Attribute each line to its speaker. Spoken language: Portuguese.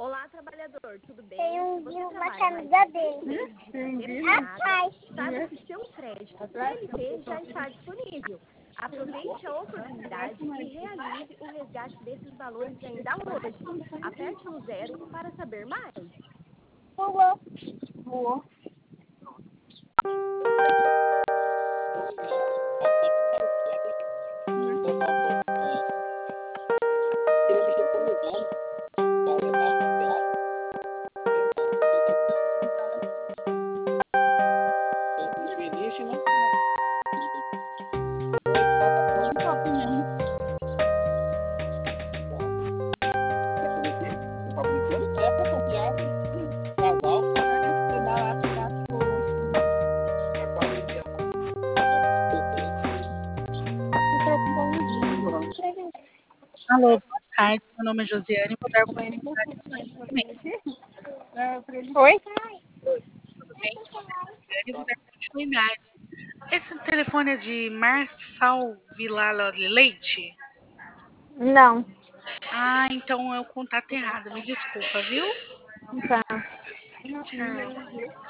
Speaker 1: Olá, trabalhador, tudo bem?
Speaker 2: Tem
Speaker 1: Se você
Speaker 2: uma
Speaker 1: trabalha
Speaker 2: camisa
Speaker 1: mais de
Speaker 2: dele.
Speaker 1: 6 meses de carteira assinada,
Speaker 2: Atrás.
Speaker 1: saiba que seu crédito CLT já está disponível. Aproveite a oportunidade e realize o resgate desses valores ainda hoje. Aperte no 0 para saber mais.
Speaker 2: Pulou.
Speaker 3: Voou. Alô, boa tarde. Meu nome é Josiane. Vou dar continuidade ao nosso atendimento.
Speaker 2: Oi?
Speaker 3: Tudo bem? Meu nome é Josiane. Vou dar continuidade. Esse telefone é de Marçal Vilala Leite?
Speaker 2: Não.
Speaker 3: Ah, então é o contato errado. Me desculpa, viu?
Speaker 2: Tá.
Speaker 3: Tchau.